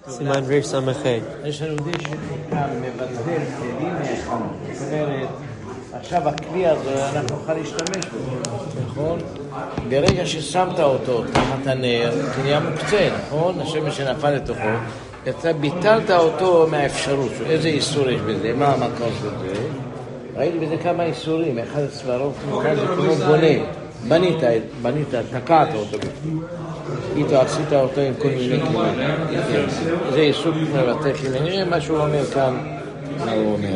סימן ריר סמכי. יש לנו דין שנקרא מבטל כלים מהחנות. זאת אומרת, עכשיו הכלי הזה אנחנו נוכל להשתמש בו, נכון? ברגע ששמת אותו תחת הנר, זה נהיה מוקצה, נכון? השמש שנפל לתוכו, אתה ביטלת אותו מהאפשרות. איזה איסור יש בזה? מה המקום של זה? ראיתי בזה כמה איסורים. אחד הסברות כאן זה כמו בונה. בנית, תקעת אותו בפנים. איתו עשית אותו עם כל מיני כלים. זה איסור מבטל כלים. נראה מה שהוא אומר כאן, מה הוא אומר.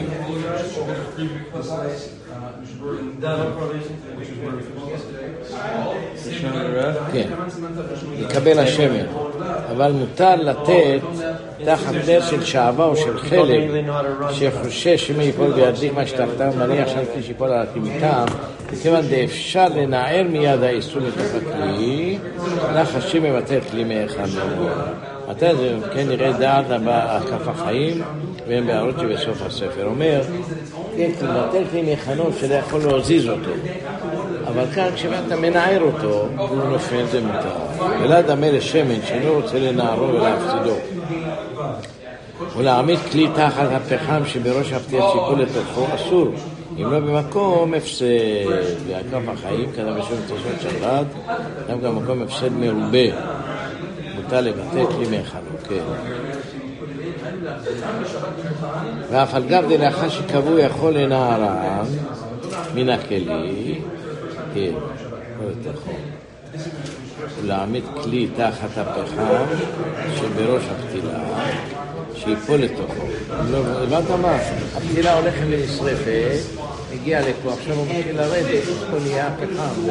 כן, יקבל השמן, אבל מותר לתת תחת נר של שעבה או של חלב שחושש שמא ייפול וידליק מה שתחתיו, מניח שם כלי שיפול על התמיתם, וכיוון דאפשר לנער מיד האיסור לתוך הכלי, הלך השם מבטל כלי מהחנות. מתי זה כן נראה דעת כף החיים והם בהערות שבסוף הספר. אומר, כן, מבטל כלי מהחנות שלא יכול להזיז אותו, אבל כאן כשאתה מנער אותו הוא נופל, זה מותר. ולא דמה לשמן שאינו רוצה לנערו ולהפסידו, ולהעמיד כלי תחת הפחם שבראש הפתיע סיפול לתוכו אסור, אם לא במקום הפסד. והכף החיים כתב בשום תשעות שבת, גם במקום הפסד מרובה מותר לבטל כלי מהחנות. כן, ואף על גב דלאחר שקבעו יכול לנערם מן הכלי, כן, לא לתוכו, ולהעמיד כלי תחת הפחם שבראש הפתילה שיפול לתוכו. הבנת מה? הפתילה הולכת ונשרפת, הגיע לפה, עכשיו הוא מתחיל לרדת, פה נהיה הפחם.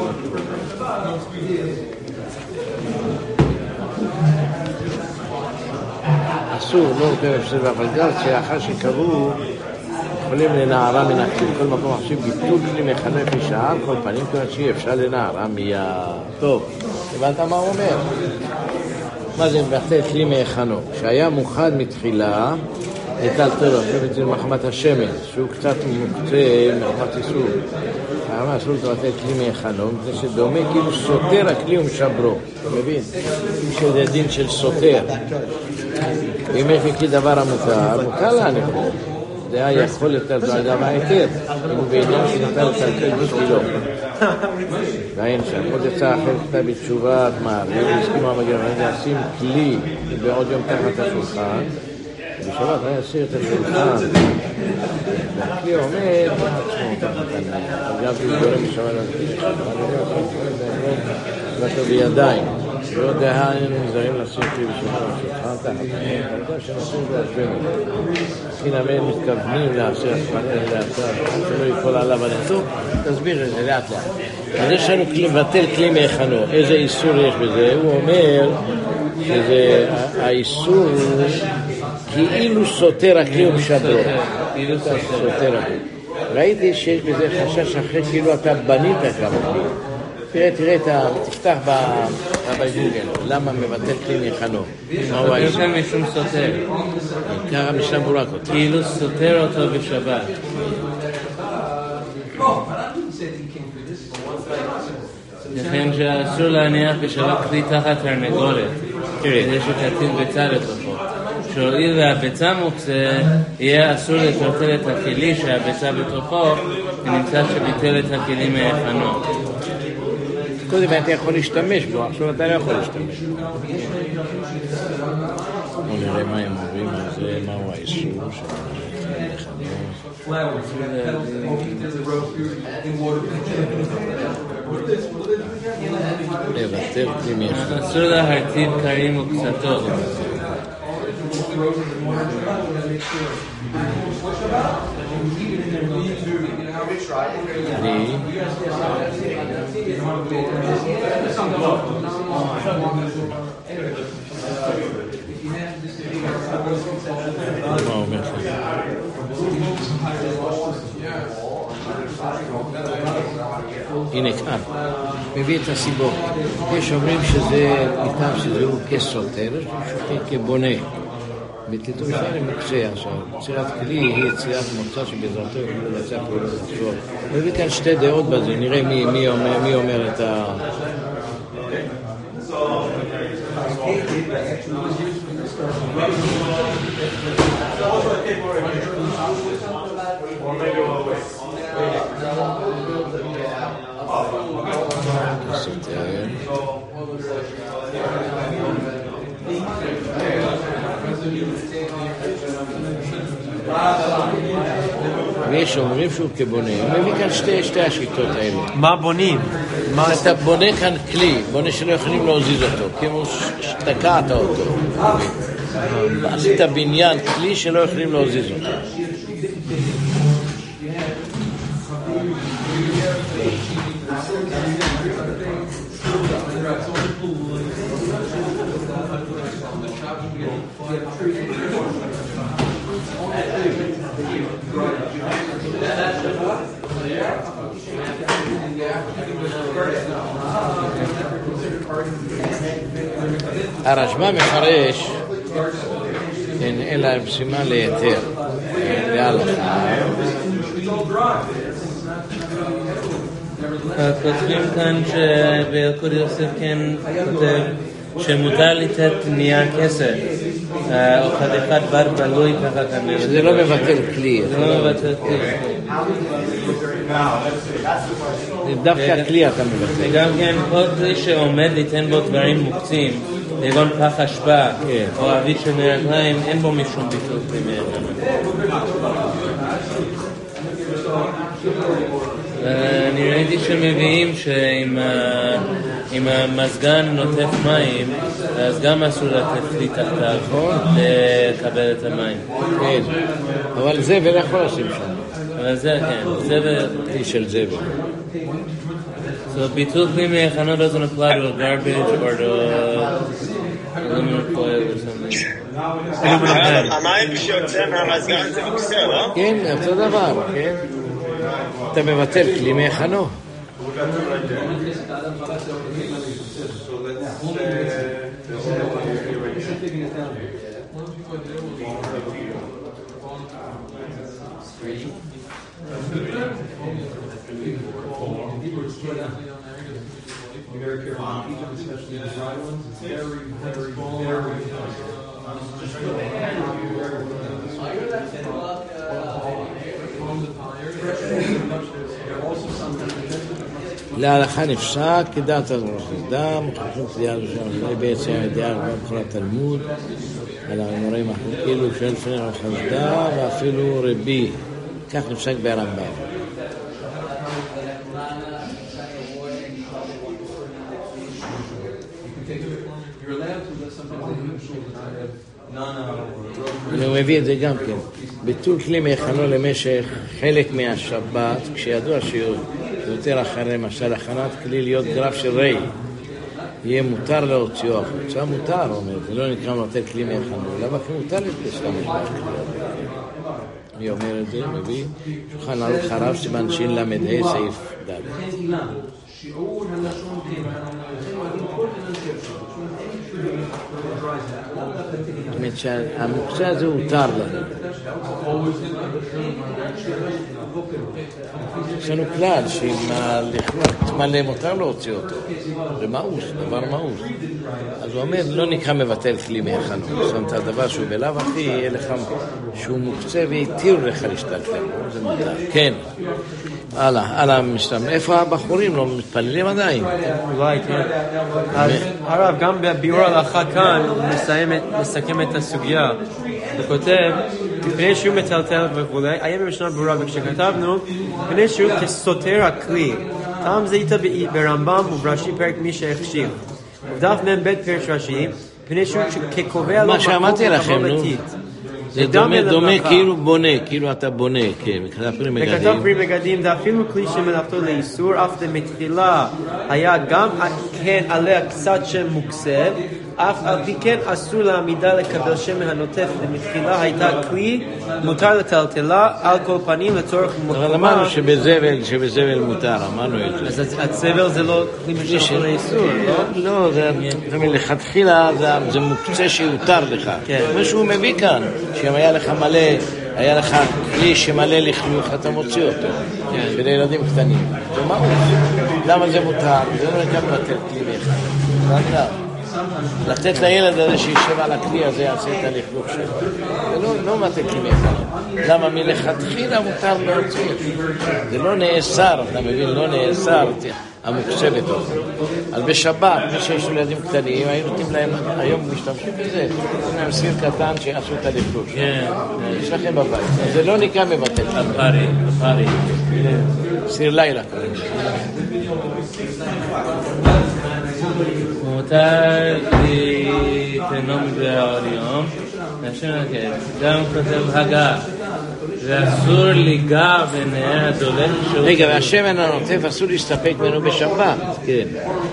אסור, לא יותר הפסד. אבל גם שאחר שקבעו יכולים לנערה מן הכלי, כל מקום עכשיו ביטול כלי מחנה לפי שעה, כל פנים כמעט שיהיה אפשר לנערה מיד. טוב, הבנת מה הוא אומר? מה זה מבטל כלי מהחנו? שהיה מוכן מתחילה לטלטלו, זה מחמת השמן, שהוא קצת מוקצה מחמת איסור. הרמה אסור לבטל כלי מהחנו, מפני שדומה כאילו סותר הכלי ומשברו. מבין? שזה דין של סותר. אם יש מכלי דבר המותר, מותר להניחו. זה היה יכול לטלטל גם ההיתר, אם הוא בעניין שניתן לטלטל בשבילו. ואין שם, עוד יצא אחר כתב בתשובה, והסכימו המגרמנים להשים כלי בעוד יום תחת השולחן, ובשבת היה סיר את השולחן, והכלי עומד בעצמו תחת הנר, גם הוא גורם בשבת להנחיש, ואתו בידיים, ועוד דהיים נזרים לשים כלי בשולחן השולחן תחת הנר, אני יודע שנשים בהשבנו. הכין אמן מתכוונים לעשר שלא ייפול עליו הנתו, תסביר את זה לאט לאט. אז יש לנו מבטל כלי מהחנו, איזה איסור יש בזה? הוא אומר שזה האיסור כאילו סותר הכלי ומשדרו. סותר הכלי. ראיתי שיש בזה חשש אחרי כאילו אתה בנית כמה כלי. תראה, תפתח בגוגל, למה מבטל כלי מהחנו? אבל יש גם משום סותר. ככה משנה ברורה כותב. כאילו סותר אותו בשבת. לכן שאסור להניח בשבת כלי תחת תרנגולת, כדי שתטיל ביצה לתוכו. שהואיל והביצה מוקצה, יהיה אסור לטלטל את הכלי שהביצה בתוכו, ונמצא שביטל את הכלי מהחנו. קודם אתה יכול להשתמש בו, עכשיו אתה לא יכול להשתמש בו. בואו נראה מה הם אומרים על זה, מהו האיסור לבטל כלי מהחנו. אסור להרטיב קרים וקצתות. מה אומר לך? הנה כאן, מביא את הסיבות. יש אומרים שזה איתם שזהו כסותר, שופט כבונה. בתיתור ישראל מוקצה עכשיו. יצירת כלי היא יצירת מוצא שבעזרתו יכולו לבצע פעולות עצור. מביא כאן שתי דעות בזה, נראה מי אומר את ה... ויש אומרים שהוא כבונה. הוא מביא כאן שתי השיטות האלה. מה בונים? אתה בונה כאן כלי, בונה שלא יכולים להוזיז אותו, כמו שתקעת אותו. עשית בניין כלי שלא יכולים להוזיז אותו. הרשב"א מפרש, אלא סימן ליתר, להלכה. כותבים כאן שבילקוד יוסף כן כותב שמותר לתת נייר כסף או חתיכת בר בלוי ככה כנראה. שזה לא מבטל כלי. זה לא מבטל כלי. דווקא כלי אתה מבטל. וגם כן כל כלי שעומד ליתן בו דברים מוקצים, כגון פח אשפה או אביט של מרגליים, אין בו משום ביטול כלי מהגנה. אני ראיתי שמביאים שאם המזגן נוטף מים, אז גם אסור לתת כלי תחתיו לקבל את המים. כן, אבל זבל יכול לשים שם. אבל זה, כן, זבל. כלי של זבל. So ביטול כלי מהכנה doesn't apply to a garbage or to aluminum foil or something. המים שיוצא מהמזגן זה מוקסה, לא? כן, אותו דבר, כן. אתה מבטל כלי מהכנו. להלכה נפסק כדעת הרמב"ם, מוכרחים תדיעה ראשונה, זה בעצם הידיעה הרבה בכל התלמוד, על המורים כאילו של לפני רב חסדא ואפילו רבי, כך נפסק ברמב"ם. הוא מביא את זה גם כן. ביטול כלי מהכנו למשך חלק מהשבת, כשידוע שיותר אחרי למשל הכנת כלי להיות גרף של רי, יהיה מותר להוציאו החוצה, מותר, אומר, זה לא נקרא לתת כלי מהכנו, למה כי מותר להשתמש בכלי. אני אומר את זה, מביא שולחן ערוך הרב סימן שין למד סעיף ד'. שיעור הלשון זאת אומרת שהמוקצה הזה הותר להם. יש לנו כלל שאם הלכלות מלא מותר להוציא אותו, זה מאוס, דבר מאוס. אז הוא אומר, לא נקרא מבטל כלי מהכנו. זאת אומרת, הדבר שהוא בלאו הכי יהיה לך שהוא מוקצה ויתיר לך להשתלטם, זה מותר. כן. הלאה משתמע. איפה הבחורים לא מתפללים עדיין? אולי, כן. אז הרב, גם בביאור ההלכה כאן, הוא מסכם את הסוגיה. הוא כותב, לפני שהוא מטלטל וכולי, היה במשנה ברורה, וכשכתבנו, לפני שהוא כסותר הכלי, טעם זה איתה ברמב"ם וברש"י פרק מי שהכשיר. ובדף מ"ב פרק רש"י, לפני שהוא כקובע לו מקום לבוא. זה דומה כאילו בונה, כאילו אתה בונה, כן, וכתב פרי מגדים. וכתב פרי מגדים, ואפילו כלי שמלאכתו לאיסור, אף מתחילה היה גם כן עליה קצת שם מוקסב, אף על פי כן אסור לעמידה לקבל שם מהנוטף, ומתחילה הייתה כלי, מותר לטלטלה על כל פנים לצורך מוקמה. אבל אמרנו שבזבל מותר, אמרנו את זה. אז הצבל זה לא כלי משלחו לאיסור, לא? לא, זה מלכתחילה, זה מוקצה שיותר לך. מה שהוא מביא כאן, שאם היה לך מלא, היה לך כלי שמלא לכלוך, אתה מוציא אותו, של ילדים קטנים. זה מה הוא? למה זה מותר? זה לא נקרא לתת כלי מאחד. לתת לילד הזה שישב על הכלי הזה, יעשה את הלכלוך שלו. זה לא מתת כלי מאחד. למה מלכתחילה מותר להוציא? זה לא נאסר, אתה מבין? לא נאסר. המוקצבת אותו. אז בשבת, מי שיש ילדים קטנים, היו נותנים להם, היום משתמשים בזה, נותנים להם סיר קטן שיעשו את הלכלוך. יש לכם בבית. זה לא נקרא מבטל. הפארי. סיר לילה. מותר לתנום בעולם, גם כותב הגה, ואסור ליגע ביניהם הדולק. רגע, והשמן הנוטף אסור להסתפק ממנו בשבת. כן.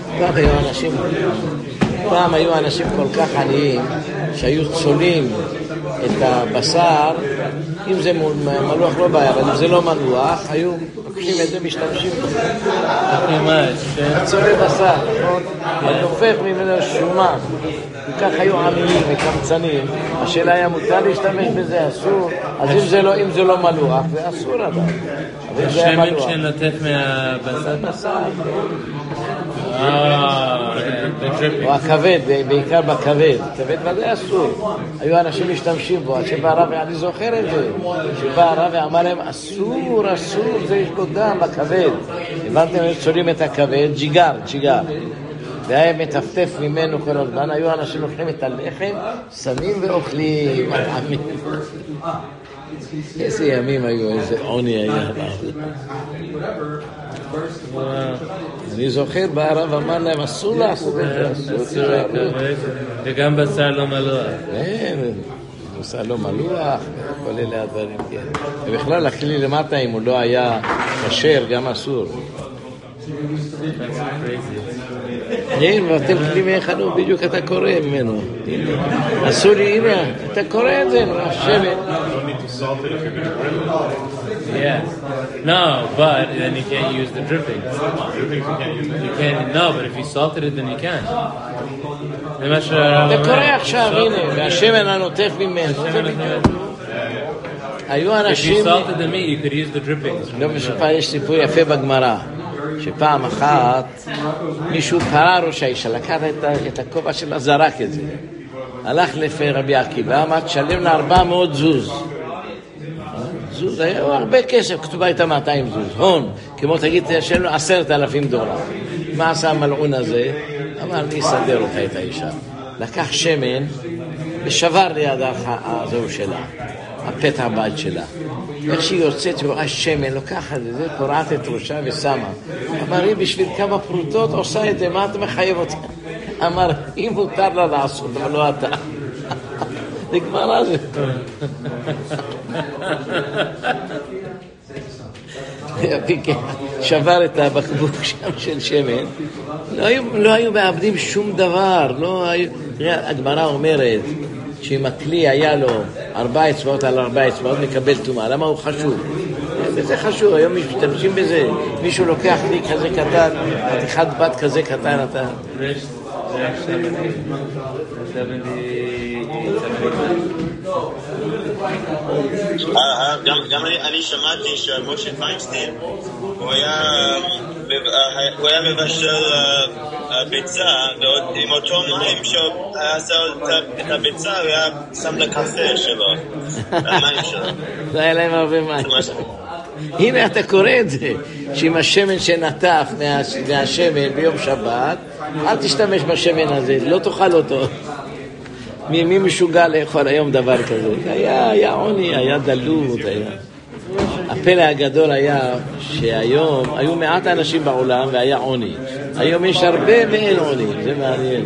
פעם היו אנשים כל כך עניים שהיו צולים את הבשר, אם זה מלוח לא בעיה, אבל אם זה לא מלוח, היו לוקחים את זה, משתמשים בזה. צולי בשר, נכון? נופך ממנו שומן. וכך היו עניים וקמצנים. השאלה היה מותר להשתמש בזה, אסור. אז אם זה לא מלוח, זה אסור עדיין. השמן שנוטף מהבשר? או הכבד, בעיקר בכבד. כבד וזה אסור. היו אנשים משתמשים בו, עד שבא הרב, אני זוכר את זה, שבא הרב ואמר להם, אסור, זה יש בו דם בכבד. הבנתם, הם צולים את הכבד, ג'יגר. והיה מטפטף ממנו כל הזמן, היו אנשים לוקחים את הלחם, שמים ואוכלים, מטעמים. איזה ימים היו, איזה עוני היה. אני זוכר, בערב אמר להם, אסור לעשות את זה, וגם בשר לא מלוח. בשר לא מלוח, כל אלה הדברים, כן. ובכלל, הכלי למטה, אם הוא לא היה כשר, גם אסור. כן, ואתם כלי מאחדו, בדיוק אתה קורא ממנו. אסור לי, הנה, אתה קורא את זה, השמן. Yeah. No, but then you can't use the drippings. You can't. No, but if you salted it, then you can. אתה קורא עכשיו, הנה, והשמן הנוטף ממנו. היו אנשים... If you salted the meat, you could use the drippings. לא משפע, יש סיפור יפה בגמרא. שפעם אחת מישהו פרע ראש האישה, לקח את הכובע שלה, זרק את זה. הלך לפי רבי עקיבא, אמר, תשלם לה 400 זוז. זוז, היה הרבה כסף, כתובה איתה 200 זוז. הון, כמו תגיד, תשלם לו $10,000. מה עשה המלעון הזה? אמר, אני אסדר אותה את האישה. לקח שמן ושבר ליד הזהו שלה, הפתח הבית שלה. איך שהיא יוצאת ורואה שמן, לוקחת את זה, קורעת את ראשה ושמה. אמר, היא בשביל כמה פרוטות עושה את זה, מה אתה מחייב אותה? אמר, אם מותר לה לעשות, אבל לא אתה. נגמר על זה. שבר את הבקבוק שם של שמן. לא היו מאבדים שום דבר. הגמרא אומרת, שאם הכלי היה לו 4 אצבעות על 4 אצבעות, מקבל טומאה. למה הוא חשוב? זה חשוב, היום משתמשים בזה. מישהו לוקח כלי כזה קטן, חתיכת בת כזה קטן, אתה... גם אני שמעתי שמשה פיינשטיין הוא היה מבשל ביצה, ועם אותו מים שהוא עשה את הביצה הוא היה שם לקפה שלו, המים שלו. לא היה להם הרבה מים. הנה אתה קורא את זה, שעם השמן שנטף מהשמן ביום שבת, אל תשתמש בשמן הזה, לא תאכל אותו. מי משוגע לאכול היום דבר כזה? היה עוני, היה דלות, היה. הפלא הגדול היה שהיום היו מעט אנשים בעולם והיה עוני. היום יש הרבה ואין עוני, זה מעניין.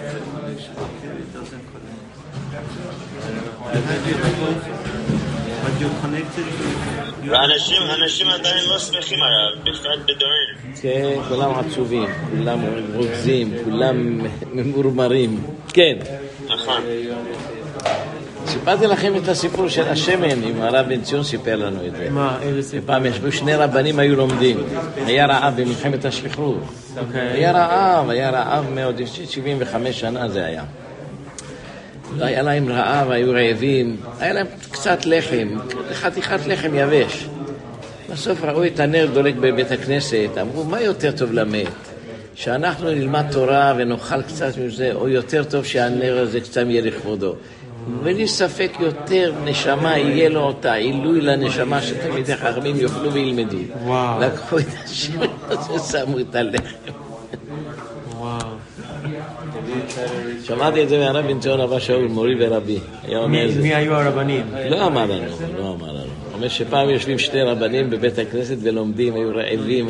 ואנשים עדיין לא שמחים עליו, בפרט בדורנו. כן, כולם עצובים, כולם רוגזים, כולם ממורמרים. כן. נכון. סיפרתי לכם את הסיפור של השמן, אם הרב בן ציון סיפר לנו את זה. מה, איזה סיפור? פעם ישבו 2 רבנים היו לומדים. היה רעב במלחמת השחרור. היה רעב מאוד, 75 שנה זה היה. לא היה להם רעב, היו רעבים, היה להם קצת לחם, חתיכת לחם יבש. בסוף ראו את הנר דולק בבית הכנסת, אמרו, מה יותר טוב למת? שאנחנו נלמד תורה ונאכל קצת מזה, או יותר טוב שהנר הזה קצת יהיה לכבודו. בלי ספק יותר נשמה יהיה לו אותה, עילוי לנשמה שתלמידי חכמים יוכלו וילמדו. לקחו את השם, שמו את הלחם. וואו. שמעתי את זה מהרב בן ציון אבא שאול, מורי ורבי. היה אומר זה. מי היו הרבנים? לא אמר לנו. אומר שפעם יושבים שני רבנים בבית הכנסת ולומדים, היו רעבים.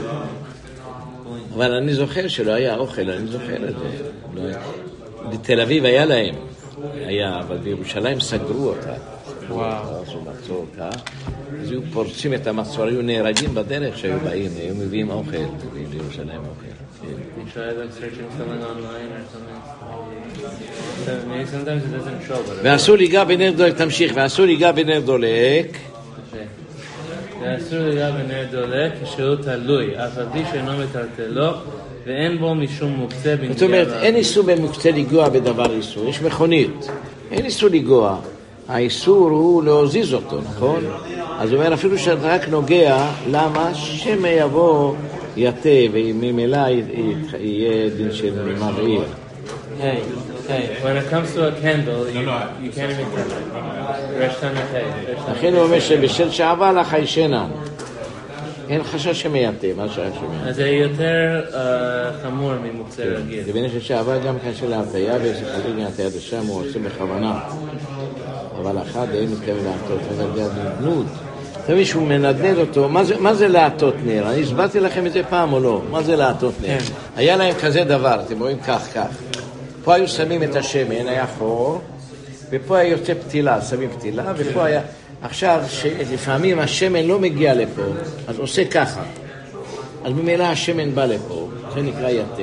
אבל אני זוכר שלא היה אוכל, אני זוכר את זה. בתל אביב היה להם, אבל בירושלים סגרו אותה. וואו. עשו מצור אותה. אז היו פורצים את המצור, היו נהרגים בדרך שהיו באים, היו מביאים אוכל, מביאים לירושלים אוכל. You try like searching someone online or something. Maybe sometimes it doesn't show, but... ואסור ליגע בנר דולק, תמשיך, ואסור ליגע בנר דולק. ואסור ליגע בנר דולק כשהוא תלוי, אף על פי שאינו מטלטלו, ואין בו משום מוקצה בנגיעה. זאת אומרת, אין איסור במוקצה לגוע בדבר איסור, יש מכונית. אין איסור לגוע. האיסור הוא להוזיז אותו, נכון? אז הוא אומר, אפילו שאתה רק נוגע, למה? שמא יבוא יתה, וממילא יהיה דין של מבעיר. Hey, when it comes to a candle, you can't even touch it. רשת המחי. לכן הוא אומר שבשל שעבה לך הישנן. אין חשש שמא יתה, מה שהיה שמא. אז זה יותר חמור ממוקצה רגיל. זה בעניין של שעבה גם כאן של ההטיה, ויש חליגן ההטיה לשם, הוא עושה בכוונה. אבל אחד אין מתכוון להטות, זה נדנוד. תמיד שהוא מנדנד אותו, מה זה להטות נר? אני הסברתי לכם את זה פעם או לא? מה זה להטות נר? היה להם כזה דבר, אתם רואים כך. פה היו שמים את השמן, היה חור, ופה היה יוצא פתילה, שמים פתילה, ופה היה... עכשיו, לפעמים השמן לא מגיע לפה, אז עושה ככה. אז ממילא השמן בא לפה, זה נקרא יתה.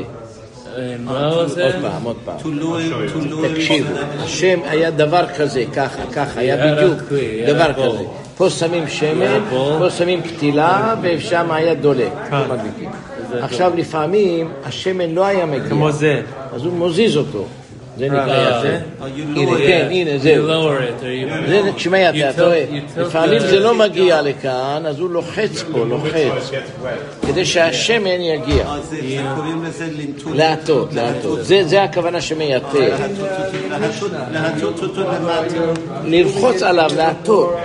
עוד פעם. תקשיבו, השם היה דבר כזה, ככה, היה בדיוק דבר כזה. פה שמים שמן, פה שמים פתילה, ושם היה דולק. עכשיו לפעמים השמן לא היה מגיע. כמו זה. אז הוא מוזיז אותו. זה נקרא יתה. הנה, זהו. זה כשמה יתה, אתה רואה. לפעמים זה לא מגיע לכאן, אז הוא לוחץ פה, כדי שהשמן יגיע. להטות. זה הכוונה שמה יתה. להטות אותו למטה. ללחוץ עליו, להטות.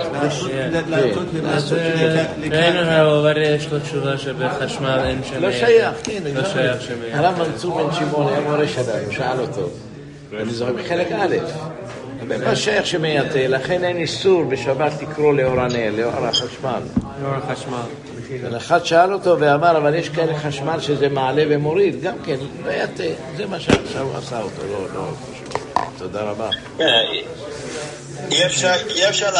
ראינו הרב יש לו תשובה שבחשמל אין שמה. לא שייך, כן. לא שייך שמה. הרב מנצור בן שמעון היה מורה שדיים, הוא שאל אותו. אני זוכר בחלק א', מה שייך שמייתה, לכן אין איסור בשבת לקרוא לאור הנר, לאור החשמל. לאור החשמל. אחד שאל אותו ואמר, אבל יש כאלה חשמל שזה מעלה ומוריד, גם כן, מייתה, זה מה שעכשיו הוא עשה אותו, לא חשוב. תודה רבה. אי אפשר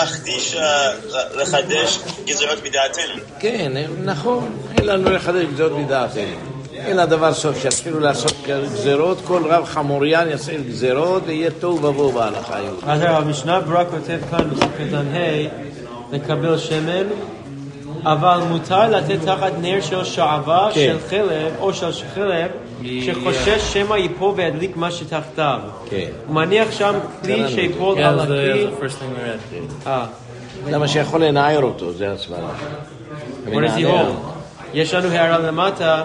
לחדש גזרות מדעתנו. כן, נכון, אין לנו לחדש גזרות מדעתנו. אין הדבר סוף, שיתחילו לעשות גזרות, כל רב חמוריין יעשה גזרות, ויהיה טוב ובוא בהלכה היהודית. אז המשנה ברורה כותב כאן בסקטן לקבל שמן, אבל מותר לתת תחת נר של שעבה, של חלב, או של חלב, שחושש שמא ייפול וידליק מה שתחתיו. הוא מניח שם כלי שיפול על הכלי. למה שיכול לנער אותו, זה הסברה. יש לנו הערה למטה,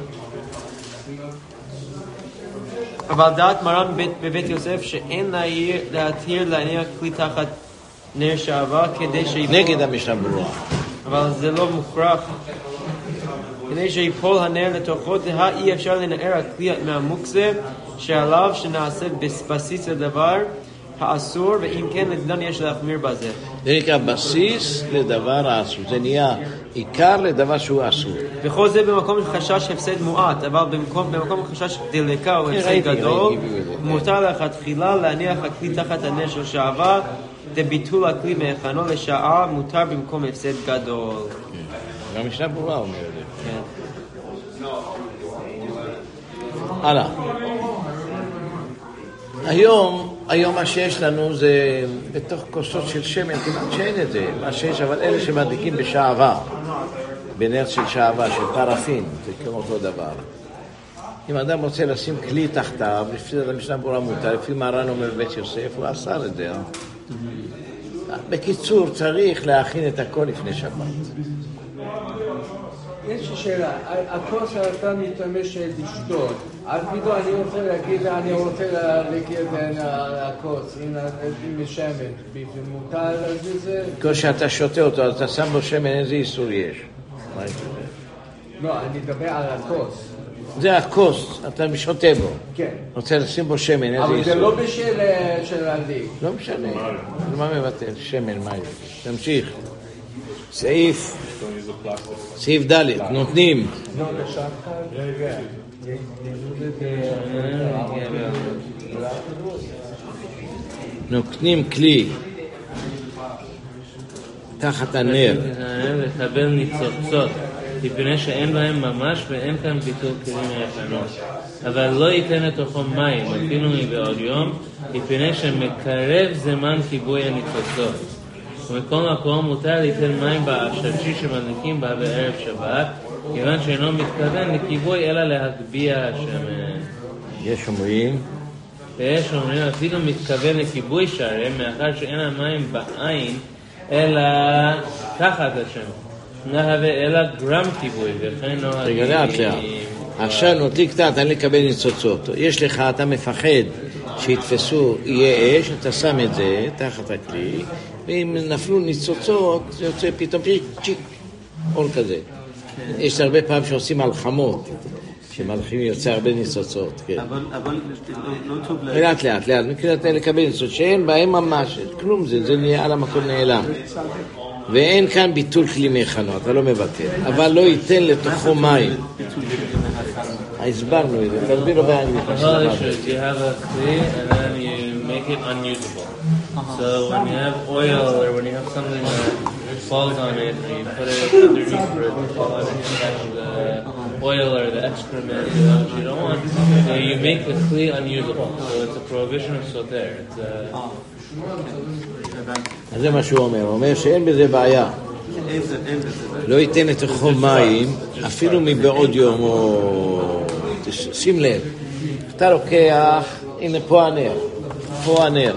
אבל דעת מרן בבית יוסף שאין להתיר להניח כלי תחת נר שעבה כדי שיפול... נגד המשנה ברורה. אבל זה לא מוכרח. כדי שיפול הנר לתוכו, דהה אי אפשר לנער הכלי מהמוקצה שעליו שנעשה בסיס לדבר האסור, ואם כן לדן יש להחמיר בזה. זה נקרא בסיס לדבר האסור, זה נהיה עיקר לדבר שהוא אסור. וכל זה במקום חשש הפסד מועט, אבל במקום חשש דלקה או הפסד גדול, מותר לכתחילה להניח הכלי תחת הנר של שעבה, דביטול הכלי מהכנו לשעה, מותר במקום הפסד גדול. גם משנה ברורה אומר את זה. כן. הלאה. היום מה שיש לנו זה בתוך כוסות של שמן, כמעט שאין את זה, מה שיש, אבל אלה שמדליקים בשעבה, בנר של שעבה, של פרפין, זה כמו אותו דבר. אם אדם רוצה לשים כלי תחתיו, לפי המשנה ברורה מותר, לפי מרן אומר בית יוסף, הוא אסר את זה. בקיצור, צריך להכין את הכל לפני שבת. יש לי שאלה, הכוס שאתה מתאמש לשתות, אז פתאום אני רוצה להגיד, אני רוצה להגיד הכוס, הנה משמן, מותר לזה? כוס שאתה שותה אותו, אז אתה שם בו שמן, איזה איסור יש? מה יש לזה? לא, אני מדבר על הכוס. זה הכוס, אתה שותה בו. כן. רוצה לשים בו שמן, איזה אבל איסור. זה לא בשל של הדין. לא משנה. מה מבטל? שמן, מה יש? תמשיך. סעיף ד' נותנים. נותנים כלי תחת הנר. לקבל ניצוצות, מפני שאין בהם ממש ואין כאן ביטול כלים מהפנות. אבל לא ייתן לתוכו מים, אפילו מבעוד יום, מפני שמקרב זמן כיבוי הניצוצות. ומכל מקום מותר ליתן מים בעששי שמדליקים בה בערב שבת, כיוון שאינו מתכוון לכיבוי אלא להגביה השמן. יש אומרים ויש אומרים אפילו מתכוון לכיבוי שרם, מאחר שאין המים בעין אלא תחת השם, נהווה אלא גרם כיבוי, וכן לא... רגע, לאט. עכשיו נוטלי קטעת, אני לקבל ניצוצות. יש לך, אתה מפחד שיתפסו, יהיה אש, אתה שם את זה תחת הכלי, ואם נפלו ניצוצות, זה יוצא פתאום צ'יק, אור כזה. יש הרבה פעמים שעושים מלחמות, שמלכים יוצא הרבה ניצוצות, כן. אבל לא טוב לאט, מכירת לקבל ניצוצות, שאין בהם ממש, כלום זה נהיה על המקום נעלם. ואין כאן ביטול כלי מכנו, אתה לא מבטל, אבל לא ייתן לתוכו מים. הסברנו את זה, תסביר לו באנגלית. You have a clay and then you make it unusable. So when you have oil or when you have something that falls on it and you put it underneath for it to fall out and you catch the oil or the excrement that you don't want, so you make the clay unusable. So it's a prohibition of soter. אז זה מה שהוא אומר, הוא אומר שאין בזה בעיה. לא ייתן לתוכו מים, אפילו מבעוד יום, או... שים לב, אתה לוקח, הנה פה הנר,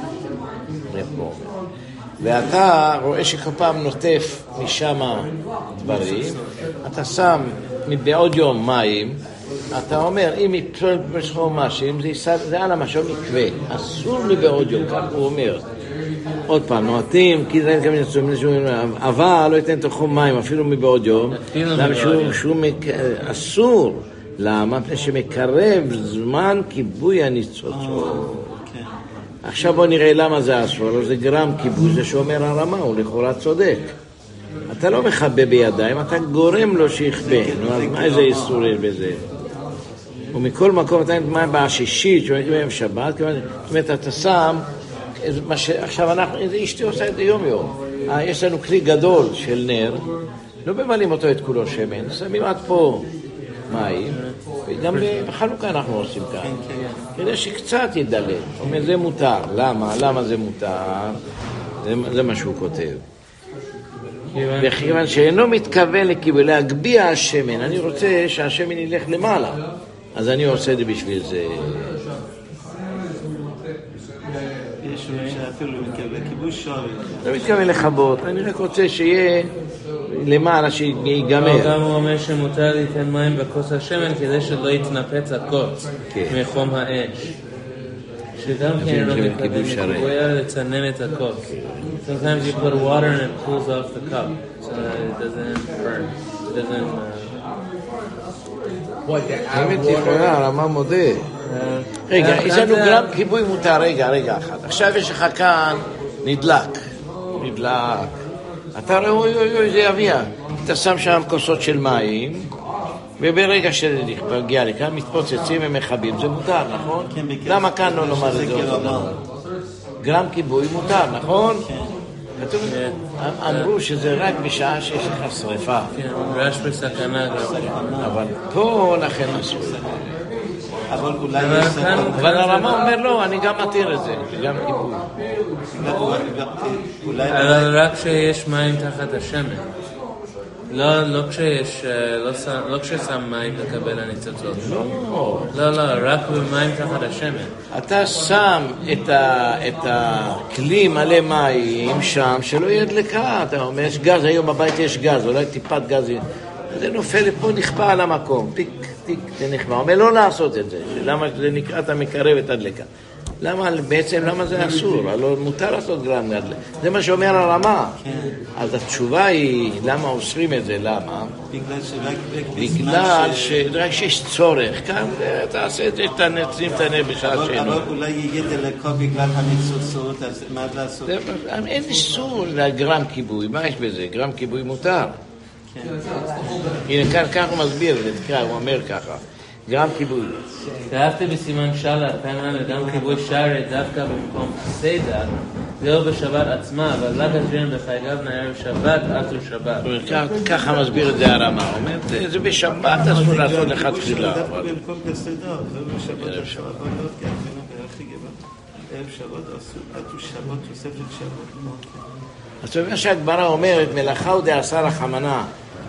ואתה רואה שכל פעם נוטף משם דברים, אתה שם מבעוד יום מים, אתה אומר, אם יפסול בשחור משהו, זה על המשהו מקווה, אסור מבעוד יום, כך הוא אומר. עוד פעם, נועטים, כי זה אין כמה נצומים, אבל לא ייתן תוכו מים, אפילו מבעוד יום, אסור. למה? מפני שמקרב זמן כיבוי הניצוצות. עכשיו בוא נראה למה זה אסור, זה גרם כיבוי, זה שאומר הרמה, הוא לכאורה צודק. אתה לא מחבא בידיים, אתה גורם לו שיחבא. נו, אז מה איזה איסור יש בזה? ומכל מקום אתה נתמיים בעשישית, שאומרים ביום שבת, זאת אומרת, אתה שם, עכשיו אשתי עושה את זה יום יום. יש לנו כלי גדול של נר, לא ממלאים אותו את כולו שמן, שמים עד פה מים, וגם בחנוכה אנחנו עושים כאן, כדי שקצת ידלג. זאת אומרת, זה מותר. למה זה מותר? זה מה שהוא כותב. וכיוון שאינו מתכוון לכיבוי, להגביה השמן, אני רוצה שהשמן ילך למעלה, אז אני עושה את זה בשביל זה. יש שאפילו לכיבוי שווי. לא מתכוון לחבות, אני רק רוצה שיהיה למעלה, שיגמר. גם הוא אומר שמותר ליתן מים בכוס השמן כדי שלא יתנפץ הקוץ מחום האש. שגם כן לא מתכוון לכיבוי, אלא לצנן את הקוץ. Sometimes you put water and it cools off the cup, so it doesn't burn. It doesn't... האמת יכולה, הרמה מודה. רגע, יש לנו גרם כיבוי מותר, רגע אחד. עכשיו יש לך כאן נדלק. אתה רואה, אוי, זה יביע. אתה שם שם כוסות של מים, וברגע שזה מגיע לכאן, מתפוצצים ומחבים. זה מותר, נכון? למה כאן לא לומר את זה אותו דבר? גרם כיבוי מותר, נכון? אמרו שזה רק בשעה שיש לך שריפה. כן, רעש בסכנה. אבל פה לכן אסור. אבל הרמה אומר לא, אני גם מתיר את זה, גם כיבוי. אבל רק כשיש מים תחת השמן. לא כששם מים לקבל הניצוצות. לא, רק במים תחת השמן. אתה שם את הכלי מלא מים שם, שלא יהיה דלקה. אתה אומר, יש גז, היום בבית יש גז, אולי טיפת גז. זה נופל לפה, נכפה על המקום. טיק, זה נכפה. אומר, לא לעשות את זה. למה זה נקרא, אתה מקרב את הדלקה. למה זה אסור? הלוא מותר לעשות גרם גדל. זה מה שאומר הרמה. אז התשובה היא, למה אוסרים את זה? למה? בגלל שרק שיש צורך. כאן תעשה את זה, תשים את הנר בשעה שאינו. אבל אולי יהיה דלקו בגלל הניצוצות, אז מה לעשות? אין איסור לגרם כיבוי. מה יש בזה? גרם כיבוי מותר. הנה, כאן הוא מסביר, הוא אומר ככה. גרם כיבוי. ואהבתי בסימן שלח, כאן גם כיבוי שרת דווקא במקום סיידה, זהו בשבת עצמה, אבל לא גדרין בחייגב נערב שבת, עשו שבת. ככה מסביר את זה הרמה, הוא אומר, זה בשבת אסור לעשות לך תחילה. דווקא במקום בסיידה, זהו בשבת עצמה, אבל לא כיבנו בערכי גבע. ערב שבת עשו שבת, תוספת שבת. אז אתה אומר שהגמרא אומרת, מלאכה ודעשה רחמנה,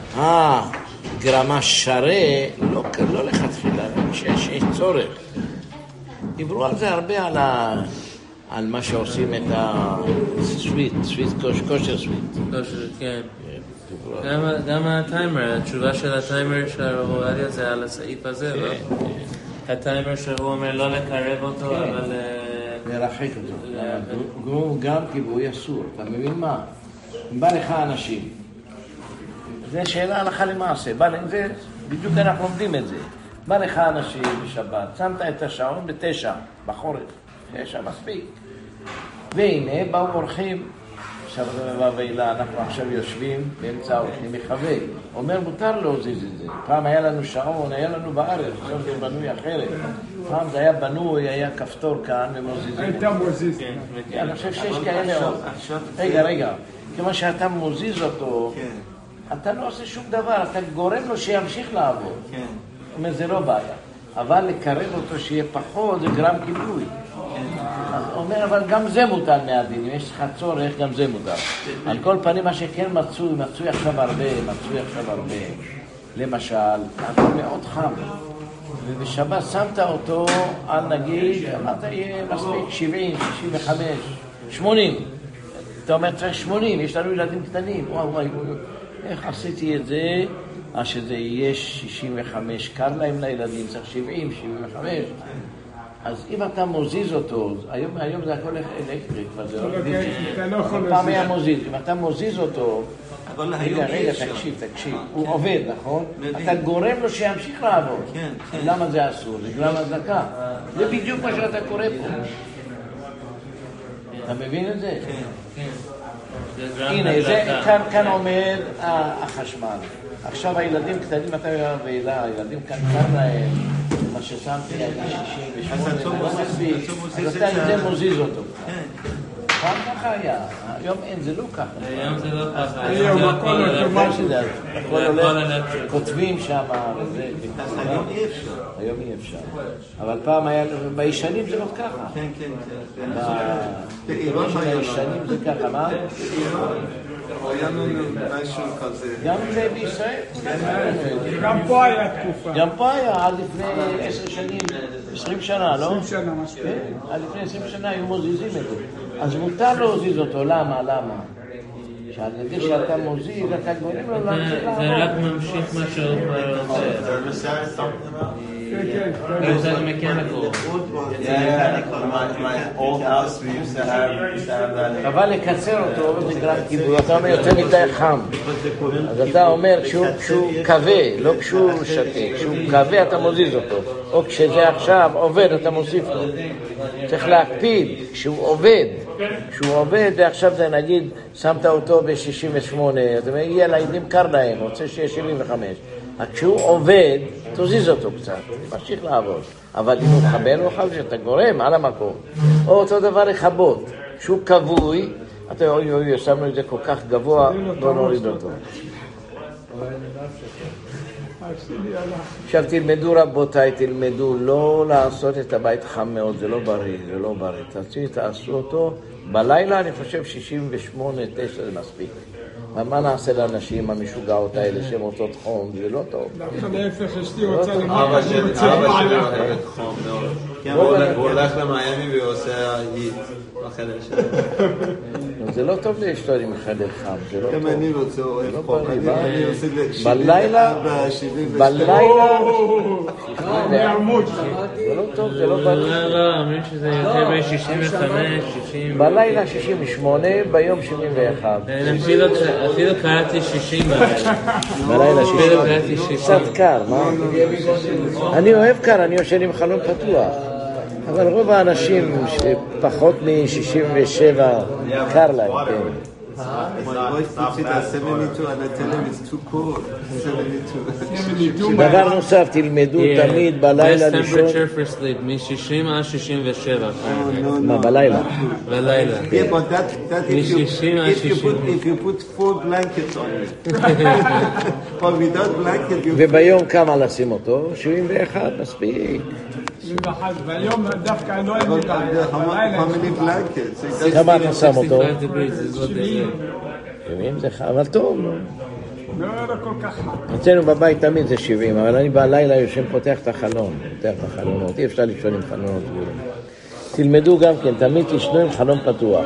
גרמה שרה, לא לכתחילה, שיש צורך. דיברו על זה הרבה על מה שעושים את הסוויט, כושר סוויט. כן. גם הטיימר, התשובה של הטיימר של הרב עובדיה זה על הסעיף הזה, לא? הטיימר שהוא אומר לא לקרב אותו, אבל... לרחק אותו. גם כיבוי אסור, אתה מבין מה? בא לך אנשים. זה שאלה הלכה למעשה, זה, בדיוק אנחנו לומדים את זה. בא לך אנשים בשבת, שמת את השעון ב9, בחורף, 9 מספיק. והנה באו אורחים, עכשיו זה מבוא ואילה, אנחנו עכשיו יושבים באמצע האורחים מחווה. אומר מותר להוזיז את זה. פעם היה לנו שעון, היה לנו בארץ, עכשיו זה בנוי אחרת. פעם זה היה בנוי, היה כפתור כאן ומוזיזים. הייתה מוזיז. אני חושב שיש כאלה עוד. רגע, כמו שאתה מוזיז אותו, אתה לא עושה שום דבר, אתה גורם לו שימשיך לעבוד. זאת אומרת, זה לא בעיה. אבל לקרב אותו שיהיה פחות, זה גרם כיבוי. אז הוא אומר, אבל גם זה מותר מהדין, אם יש לך צורך, גם זה מותר. על כל פנים, מה שכן מצוי עכשיו הרבה, למשל, הכל מאוד חם. ובשבת שמת אותו על נגיד, אמרת יהיה מספיק 70, 65, 80. אתה אומר, צריך 80, יש לנו ילדים קטנים. וואי, איך עשיתי את זה? שזה יהיה 65, קר להם לילדים, צריך 70, 75. אז אם אתה מוזיז אותו, היום זה הכל אלקטריק, פעם היה מוזיז, אם אתה מוזיז אותו, רגע, תקשיב, הוא עובד, נכון? אתה גורם לו שימשיך לעבוד. למה זה אסור? זה גרם הדלקה. זה בדיוק מה שאתה קורא פה. אתה מבין את זה? הנה, כאן עומד החשמל. עכשיו הילדים קטנים, אתה ואלה, הילדים כאן קר להם, מה ששמתי היה 68, זה לא מספיק, אז אתה עם זה מוזיז אותו. פעם ככה היה, היום אין, זה לא ככה. היום זה לא ככה. היום הכל אוטומטי. הכל הולך, כותבים שם, היום אי אפשר. אבל פעם היה, בישנים זה לא ככה. כן. בישנים זה ככה, מה? היה לנו משהו כזה. גם בישראל? גם פה היה תקופה. גם פה היה, עד לפני 10 שנים, 20 שנה, לא? 20 שנה, מספיק. עד לפני 20 שנה היו מוזיזים את זה. אז מותר להוזיז אותו, למה? שעל ידי שאתה מוזיז, אתה גורם לו להמשיך לעבוד. זה רק ממשיך מה שהוא רוצה. It's a mechanical. אבל לקצר אותו זה גרם כיבוי, אתה אומר יותר מדי חם. אז אתה אומר כשהוא כבה, לא כשהוא שתה, כשהוא כבה אתה מוזיז אותו. או כשזה עכשיו עובד אתה מוסיף לו. צריך להקפיד, כשהוא עובד ועכשיו זה נגיד שמת אותו ב-68, אתה אומר יהיה לילדים קר להם, רוצה שיהיה 75. כשהוא עובד, תוזיז אותו קצת, ממשיך לעבוד. אבל אם הוא חבל, הוא חבל שאתה גורם על המקום. או אותו דבר לכבות. כשהוא כבוי, אתה אומר, שמנו את זה כל כך גבוה, לא נוריד אותו. עכשיו תלמדו רבותיי, תלמדו לא לעשות את הבית חם מאוד, זה לא בריא. תעשו אותו בלילה, אני חושב 68, 9 זה מספיק. מה נעשה לאנשים המשוגעות האלה שהם רוצות חום? זה לא טוב. להפך, אשתי רוצה למעלה. אבא שלי אוהב חום מאוד. הוא הולך למיימי ועושה היט. בחדר שלי. זה לא טוב לאשתו עם חדר חם, זה לא טוב. גם אני רוצה אוהב חום, אני עושה בלילה, זה לא טוב, זה לא בלילה. לא, אומרים שזה יותר ב-65, 60. בלילה 68, ביום 71. אפילו קראתי 60 בלילה. בלילה 60. קצת קר, מה? אני אוהב קר, אני יושן עם חלון פתוח. אבל רוב האנשים שפחות מ-67 קר להם, כן. My wife puts it as 72 and I tell him it's too cold. 72. דבר נוסף, תלמדו תמיד בלילה Best לישון. temperature for sleep, מ-60 עד 67. מה, בלילה? בלילה. Yeah, but that if you put 4 blankets on it. But without blanket you... וביום כמה לשים אותו? 71, מספיק. והיום דווקא לא אין לי בעיה. How many blankets? כמה אתה שם אותו? 65 degrees, זה לא זה אבל טוב. לא כל כך חם. אצלנו בבית תמיד זה 70, אבל אני בלילה יושן פותח את החלון, פותח את החלונות, אי אפשר לישון עם חלונות סגורים. תלמדו גם כן, תמיד תשנו עם חלון פתוח.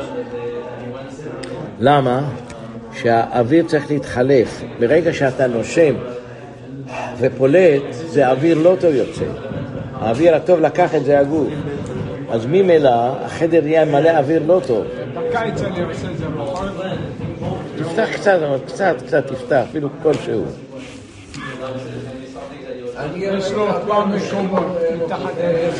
למה? שהאוויר צריך להתחלף. ברגע שאתה נושם ופולט, זה אוויר לא טוב יוצא. האוויר הטוב לקח את זה הגוף. אז ממילא החדר יהיה מלא אוויר לא טוב. בקיץ אני עושה את זה נכון? תפתח קצת תפתח, אפילו כלשהו. יש לו פעם מקומות מתחת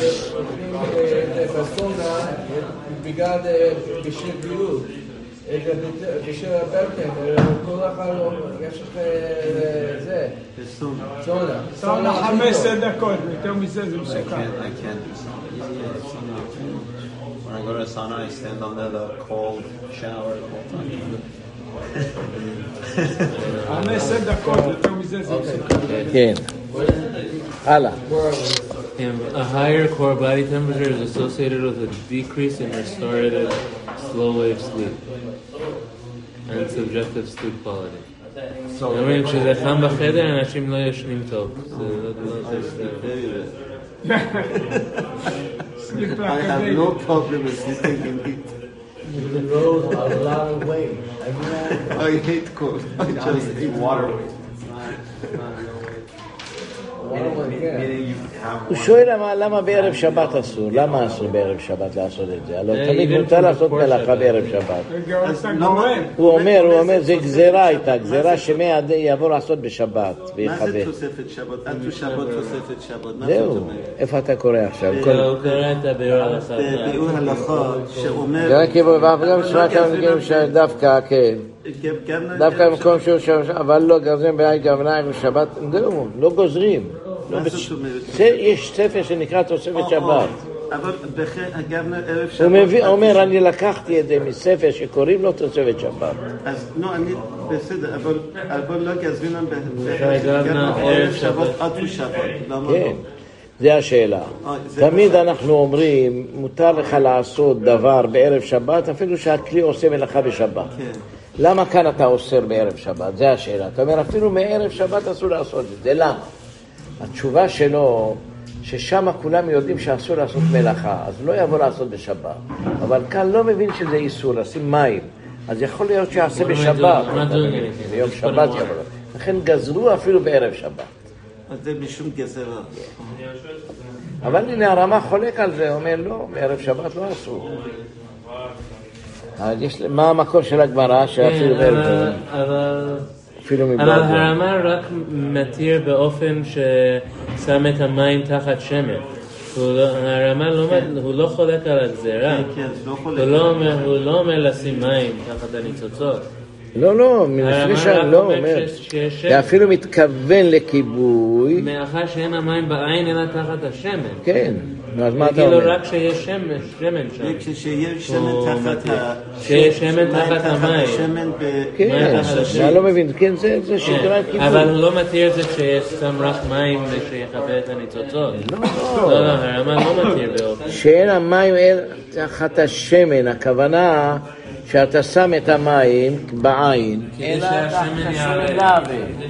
בסונה, בגלל בשביל בריאות. בשביל הברקן, כל אחד יש לך זה, סונה 15 דקות, יותר מזה זה מסוכן. I can't do sauna. When I go to a sauna, I stand under the cold shower the whole time. 15 דקות, יותר מזה זה מסוכן. כן. הלאה. A higher core body temperature is associated with a decrease in restorative slow wave sleep and subjective sleep quality. אומרים כשזה חם בחדר אנשים לא ישנים טוב. I have no problem with sleeping in heat. You rode a long way. I hate cold. I just hate water. הוא שואל למה בערב שבת אסור? למה אסור בערב שבת לעשות את זה? הלוא תמיד מותר לעשות מלאכה בערב שבת. הוא אומר, זה גזירה הייתה, גזירה שמא יבוא לעשות בשבת מה זה תוספת שבת? עד שבת תוספת שבת. זהו, איפה אתה קורא עכשיו? הוא קורא את הביאור הלכה. ביאור הלכה שאומר... זה רק גם שמעת המגיעים שדווקא, כן. דווקא במקום שהוא שם, אבל לא גרזים בעין גמניים בשבת, זהו, לא גוזרים. יש ספר שנקרא תוספת שבת. אבל גם ערב שבת... הוא אומר, אני לקחתי את זה מספר שקוראים לו תוספת שבת. אז לא, אני בסדר, אבל לא גזרים גם ערב שבת עד שבת. למה לא? זה השאלה. תמיד אנחנו אומרים, מותר לך לעשות דבר בערב שבת, אפילו שהכלי עושה מלאכה בשבת. למה כאן אתה אוסר בערב שבת? זה השאלה. אתה אומר, אפילו מערב שבת אסור לעשות את זה. למה? התשובה שלו, ששם כולם יודעים שאסור לעשות מלאכה, אז לא יבוא לעשות בשבת. אבל כאן לא מבין שזה איסור, לשים מים. אז יכול להיות שיעשה בשבת. ביום שבת יבוא. לכן גזרו אפילו בערב שבת. אז זה משום גזרה. אבל הנה הרמה חולק על זה, אומר לא, בערב שבת לא אסור. מה המקור של הגמרא שאפילו בערב שבת? אבל הרמה רק מתיר באופן ששם את המים תחת שמן. הרמה הוא לא חולק על הגזירה. הוא לא אומר לשים מים תחת הניצוצות. לא, לא אומר, זה אפילו מתכוון לכיבוי. מאחר שאין המים בעין אלא תחת השמן. כן, אז מה אתה אומר? רק שיש שמן שם. כשיש שמן תחת המים. כן, אני לא מבין, כן, זה שגרת כיבוי. אבל הוא לא מתיר את זה שיש שם רק מים שיחווה את הניצוצות. לא, הרמה לא מתיר באופן. שאין המים תחת השמן, הכוונה... שאתה שם את המים בעין, כדי שהשמן יעלה.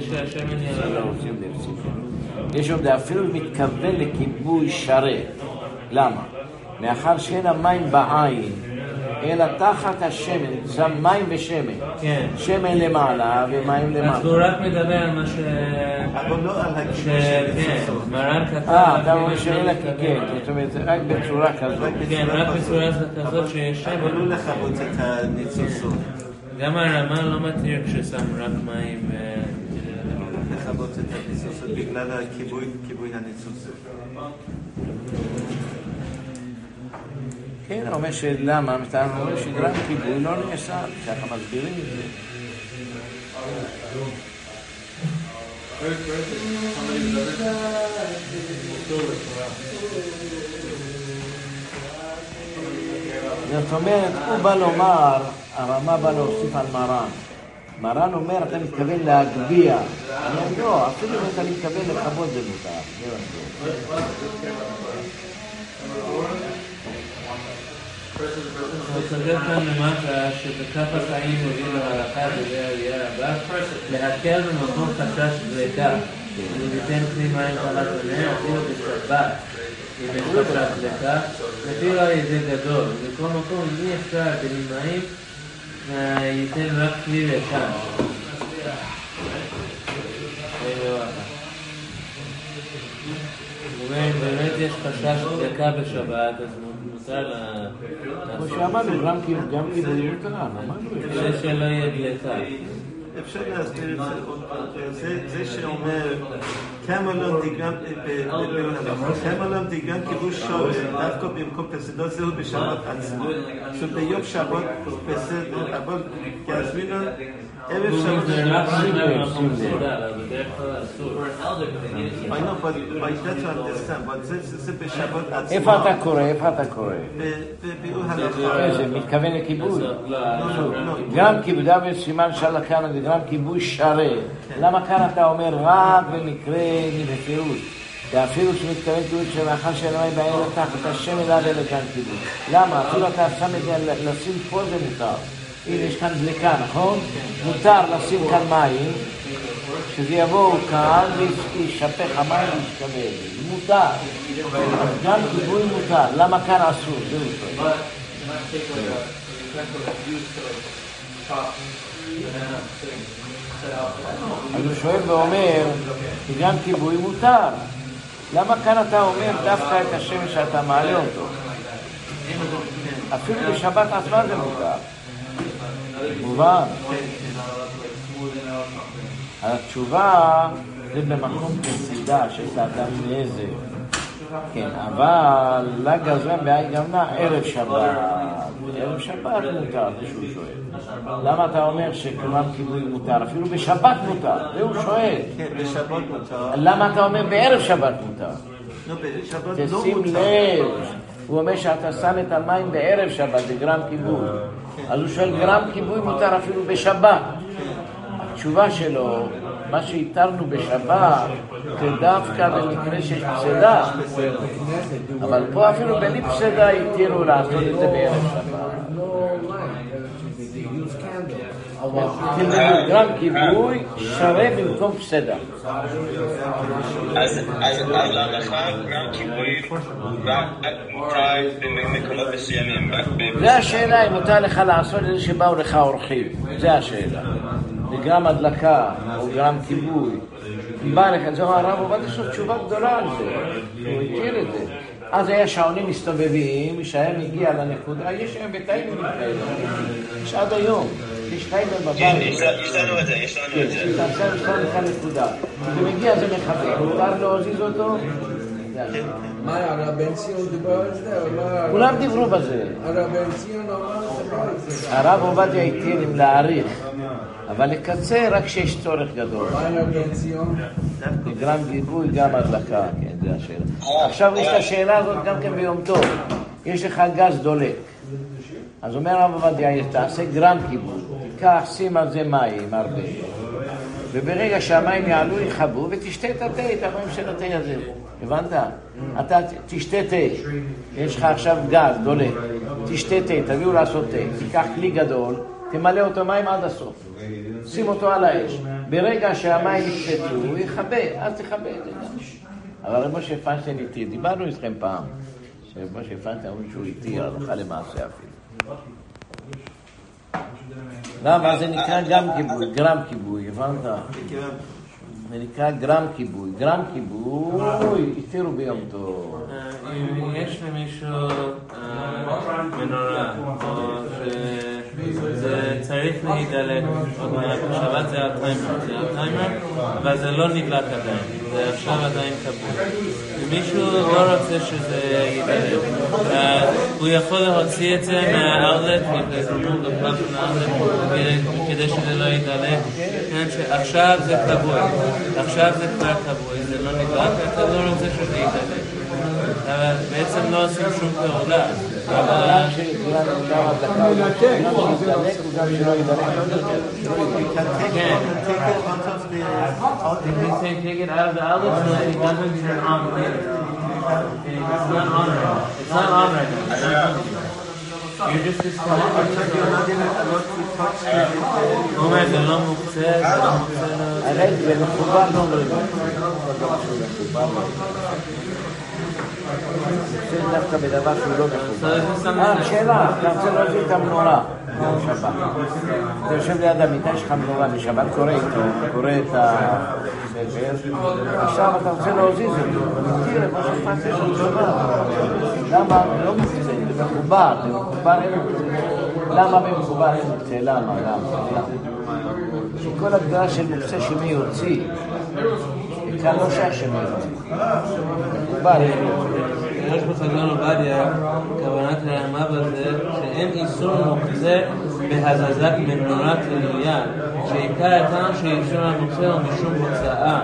יש עוד אפילו מתכוון לכיבוי שרת. למה? מאחר שאין המים בעין, אלא תחת השמן, זה מים ושמן. כן. שמן למעלה ומים למעלה. אז הוא רק מדבר על מה אבל לא על כן, מרן כתב... אתה אומר שאלה כן, זאת אומרת, רק בצורה כזאת. כן, רק בצורה כזאת שיש שם. אבל לא לכבות את הניצוצות. גם הרמ"א לא מתיר כששם רק מים לכבות את הניצוצות בגלל כיבוי הניצוצות. כן, הוא אומר שלמה, אתה אומר שגרם כיבוי לא נעשה, ככה מסבירים את זה. זאת אומרת, הוא בא לומר, הרמ"א בא להוסיף על מרן. מרן אומר, אתה מתכוון להגביה. אני אומר, לא, אפילו אם אתה מתכוון לכבות זה מותר. הוא סוגר כאן למטה שבכף החיים הוביל להלכה בזה העלייה הבא להקל במקום חשש דלקה וניתן כלי מים תחת עיניה אפילו בשבת אם יש חשש דלקה אפילו על ידי גדול ובכל מקום אם אי אפשר בלי מים ייתן רק כלי לשם אם באמת יש חשש דלקה בשבת אז מותר כמו שאמרנו, גם כיבוי מותר, אמרנו את זה. זה שלא יהיה דלקה. אפשר להסביר את זה, זה שאומר כמה לא דיגרם כיבוש שורש, דווקא במקום פסדות זהו בשבת עצמו. עכשיו ביום שבת פסד, אבל כהזמינו ערב שבת. זה רק מסודר, אבל בדרך כלל אסור. I know, but I try to understand, but זה בשבת עצמו. איפה אתה קורא? בביאור הלכה. זה מתכוון לכיבוי. גם כיבוי, דוד סימן שאלה כאן, זה גם כיבוי שרת. למה כאן אתה אומר רק במקרה מבפירוש? ואפילו שמתכוון כיבוי שמאחר שלמי בעין לתחת השם אליו אלה כאן כיבוי. למה? אפילו אתה שם את זה, לשים פה זה מותר. הנה יש כאן דלקה, נכון? מותר לשים כאן מים, שזה יבואו כאן וישפך המים וישתבל. מותר. גם כיבוי מותר. למה כאן אסור? זהו טוב. אז הוא שואל ואומר, גם כיבוי מותר. למה כאן אתה אומר דווקא את השם שאתה מעלה אותו? אפילו בשבת עצמה זה מותר. מובן. התשובה זה במקום פסידה שיש לאדם נזק. כן, אבל לגזרם בהי גמנה ערב שבת. ערב שבת מותר, זה שהוא שואל. למה אתה אומר שכולם כיבוי מותר? אפילו בשבת מותר, זה הוא שואל. כן, בשבת מותר. למה אתה אומר בערב שבת מותר? לא, בשבת לא תשים מותר. לב, הוא אומר שאתה שם את המים בערב שבת, זה גרם כיבוי. אז הוא שואל, גרם כיבוי מותר אפילו בשבת. התשובה שלו, מה שהתרנו בשבת, זה דווקא במקרה שיש פסדה. אבל פה אפילו בלי פסדה התירו לעשות את זה בערב שבת. תלמדו, גרם כיבוי שווה במקום פסדה. אז להלכה גרם כיבוי מותר במקומות מסוימים. זה השאלה אם מותר לך לעשות את זה שבאו לך אורחים. זה השאלה. גרם הדלקה או גרם כיבוי. בא לך, זהו הרב עובד יש לו תשובה גדולה על זה. הוא התיר את זה. אז היה שעונים מסתובבים, שהם הגיע לנקודה, יש היום בטיימים כאלה. יש עד היום. יש טיימים בבית. יש לנו את זה. יש לנו לך נקודה. זה מגיע, זה מחכה. מותר להוזיז אותו? מה, הרב בן ציון דיבר על זה? כולם דיברו בזה. הרב בן ציון אמר על זה. הרב עובדיה התיר אם להאריך, אבל לקצר רק שיש צורך גדול. מה הרב בן ציון? גרם גיבוי, גם הדלקה, כן, זה השאלה. עכשיו יש את השאלה הזאת גם כן ביום טוב. יש לך גז דולק. אז אומר הרב עובדיה, תעשה גרם גיבוי, תיקח, שים על זה מים הרבה. וברגע שהמים יעלו יחבו ותשתה את התה, את המים של התה הזה. הבנת? אתה תשתה תה, יש לך עכשיו גז, דולק, תשתה תה, תביאו לעשות תה, תיקח כלי גדול, תמלא אותו מים עד הסוף, שים אותו על האש, ברגע שהמים יפשטו, הוא יכבה, אז תכבה את זה גם. אבל רב משה פיינשטיין איתי, דיברנו איתכם פעם, שרב משה פיינשטיין אמרו שהוא איתי, הלכה למעשה אפילו. למה? זה נקרא גם כיבוי, גרם כיבוי, הבנת? זה נקרא גרם כיבוי. גרם כיבוי, התירו ביום טוב. אם יש למישהו מנורה, או שזה צריך להידלק, בשבת זה הטיימר, אבל זה לא נדלק עדיין, זה עכשיו עדיין כבוי. אם מישהו לא רוצה שזה יידלק, הוא יכול להוציא את זה מהארלט, כדי שזה לא יידלק. עכשיו זה כבוי, עכשיו זה כבר כבוי, זה לא נדלק, אתה לא רוצה שזה יידלק. אבל בעצם לא עושים שום פעולה. העולם שכולנו גם הדלקה הוא גם שידלק הוא גם שלא ידלק. כן. If you take it out of the outlet, so it doesn't turn on later. It's not on right now. It's not on right now. You're just disconnecting. אומר, זה לא מוקצה, זה לא מוקצה. הרי זה מחובר לא אומרים. זה דווקא בדבר שהוא לא מחובר. שאלה, אתה רוצה להוציא את המנורה בשבת. אתה יושב ליד המיטה, יש לך מנורה בשבת, קורא את הספר, עכשיו אתה רוצה להוזיז את זה, תראה, מה שפעצה של שבת. למה? לא מוקצה, זה מחובר, למה במחובר אין מוקצה? למה? שכל הגדרה של מוקצה שמי יוציא, כאן לא שייך שמי יוציא. מחובר אין מוקצה. יש בחזון עובדיה, כוונת הרמה בזה, שאין איסור מוקצה בהזזת מנורת עלייה, שעיקר הטעם שאיסור המוקצה הוא משום הוצאה.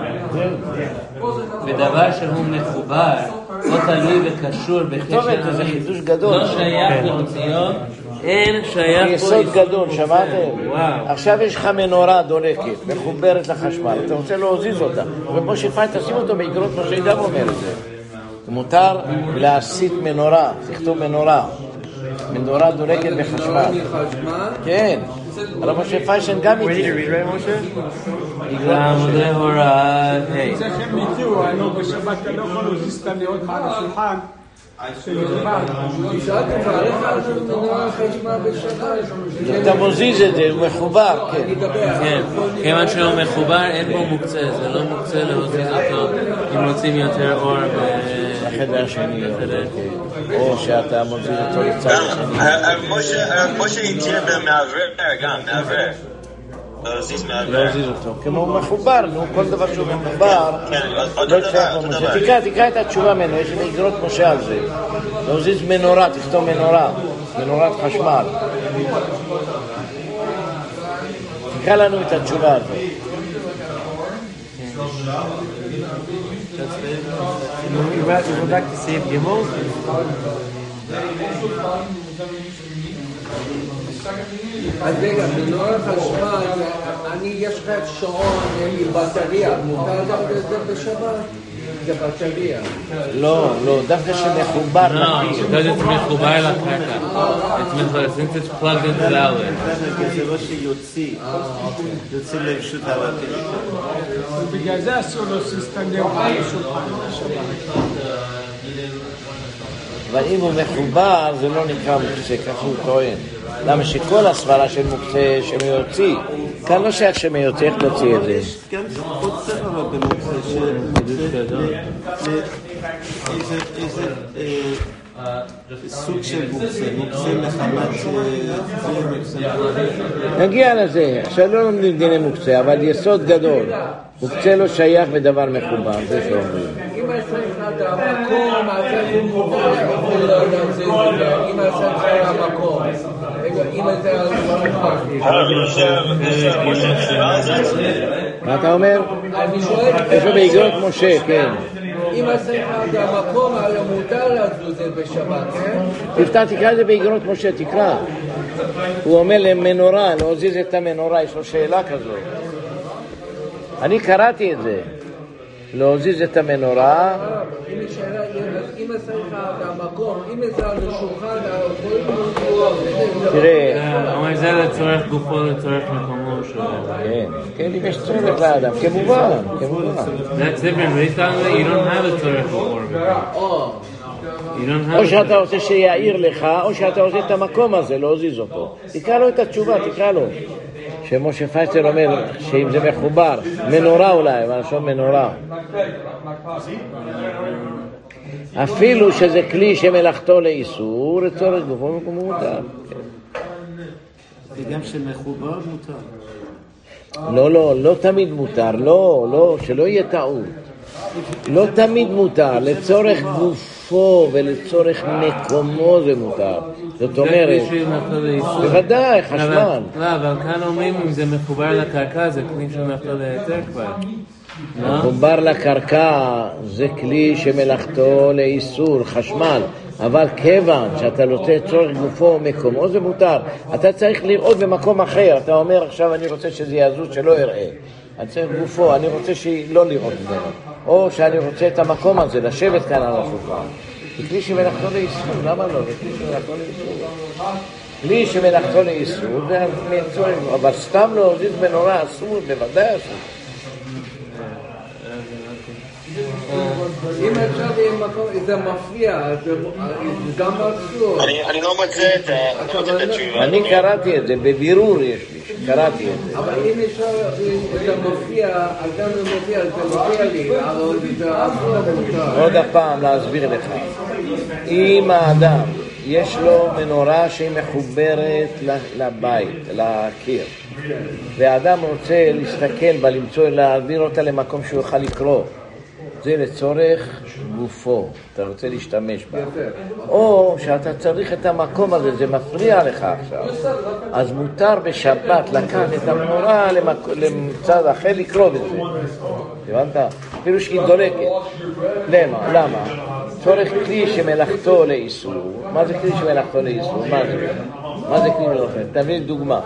בדבר שהוא מחובר, או תלוי וקשור בקשר זה חידוש גדול. לא שייך להוציאו, אין שייך פה יסוד גדול, שמעתם? עכשיו יש לך מנורה דולקת, מחוברת לחשמל, אתה רוצה להוזיז אותה, ובו שפעי תשים אותו באגרות משה גם אומר את זה. מותר להסיט מנורה, תכתוב מנורה, מנורה דולקת בחשמל. כן, אבל משה פיישן גם איתי. לעמודי הוראה, היי. צריכים איתו, אני בשבת לא יכול להוזיז את הנרות מעל השולחן. אתה מוזיז את זה, הוא מחובר, כן. כן, כיוון שהוא מחובר אין בו מוקצה, זה לא מוקצה להוזיז אותו אם רוצים יותר אור בחדר השני, או שאתה מוזיז אותו לצד השני. משה הציע במעבר, גם מעבר. להוזיז אותו, כמו מחובר, כל דבר שהוא מחובר לא צריך משה. תקרא את התשובה ממנו, יש לי אגרות משה על זה. להוזיז מנורה, תכתוב מנורה, מנורת חשמל. תקרא לנו את התשובה הזאת. You would like to see Gimel? אז רגע, מנורה חשמל, יש לך שעון, אין לי בטריה, מותר זה בשבת? זה בטריה. לא, דווקא שמחובר נקי. because it's מחובר לקרקע. since it's plugged into the outlet. זה לא שיוציא לרשות הרקע. בגלל זה אסור להוסיס את הנרות על השולחן בשבת. אבל אם הוא מחובר זה לא נקרא מוקצה, ככה הוא טוען. למה שכל הסברה של מוקצה שמיוציא, כאן לא שייך שמיוציא, איך תוציא את זה? יש גם עוד ספר במוקצה איזה סוג של מוקצה מחמת נגיע לזה, עכשיו לא לומדים דיני מוקצה, אבל יסוד גדול, מוקצה לא שייך בדבר מחובר, זה שאומרים. אם צריך את המקום, צריך מותר, אם צריך המקום, אם מה אתה אומר? איפה באגרות משה, כן. אם צריך את המקום, מותר לזוז את בשבת, כן? תקרא את זה באגרות משה, תקרא. הוא אומר למנורה, להוזיז את המנורה, יש לו שאלה כזאת. אני קראתי את זה. להוזיז את המנורה. אם צריך את המקום, אם זה על השולחן, תראה. אומר זה לצורך גופו, לצורך מקומו שלו. כן, אם יש צורך לאדם, כמובן. That's different. But he's talking about you don't have a צורך גופו. או שאתה רוצה שיעיר לך, או שאתה רוצה את המקום הזה, להוזיז אותו. תקרא לו את התשובה, תקרא לו. שמשה פייסטר אומר שאם זה מחובר, מנורה אולי, ולשון מנורה. אפילו שזה כלי שמלאכתו לאיסור, לצורך גופו ומקומו מותר. וגם שמחובר מותר. לא תמיד מותר, לא, שלא יהיה טעות. לא תמיד מותר, לצורך גופו ולצורך מקומו זה מותר. זאת אומרת, בוודאי, חשמל. אבל כאן אומרים אם זה מחובר לקרקע, זה כלי שמלאכתו להיתר כבר. מחובר לקרקע זה כלי שמלאכתו לאיסור, חשמל. אבל כיוון שאתה רוצה צורך גופו או מקומו זה מותר. אתה צריך לראות במקום אחר. אתה אומר עכשיו אני רוצה שזה יזוז שלא יראה. אני צריך גופו, אני רוצה שלא לראות ממנו. או שאני רוצה את המקום הזה, לשבת כאן על השולחן. זה כלי שמלאכתו לאיסור, למה לא? זה כלי שמלאכתו לאיסור. כלי שמלאכתו לאיסור זה צורך, אבל סתם להוזיז מנורה אסור, בוודאי אסור. אם עכשיו זה מפריע, זה גם אסור. אני לא מוצא את התשובה. אני קראתי את זה, בבירור יש לי, קראתי את זה. אבל אם אפשר, זה מפריע, אז גם זה מפריע, זה מפריע לי, אבל זה אסור מותר. עוד הפעם להסביר לך. אם האדם יש לו מנורה שהיא מחוברת לבית, לקיר, והאדם רוצה להסתכל בה, להעביר אותה למקום שהוא יוכל לקרוא, זה לצורך גופו, אתה רוצה להשתמש בה. או שאתה צריך את המקום הזה, זה מפריע לך עכשיו. אז מותר בשבת לקחת את המנורה לצד אחר לקרוא בזה. הבנת? אפילו שהיא דולקת. למה? צורך כלי שמלאכתו לאיסור. מה זה כלי שמלאכתו לאיסור? מה זה כלי מלאכתו? תביא דוגמה.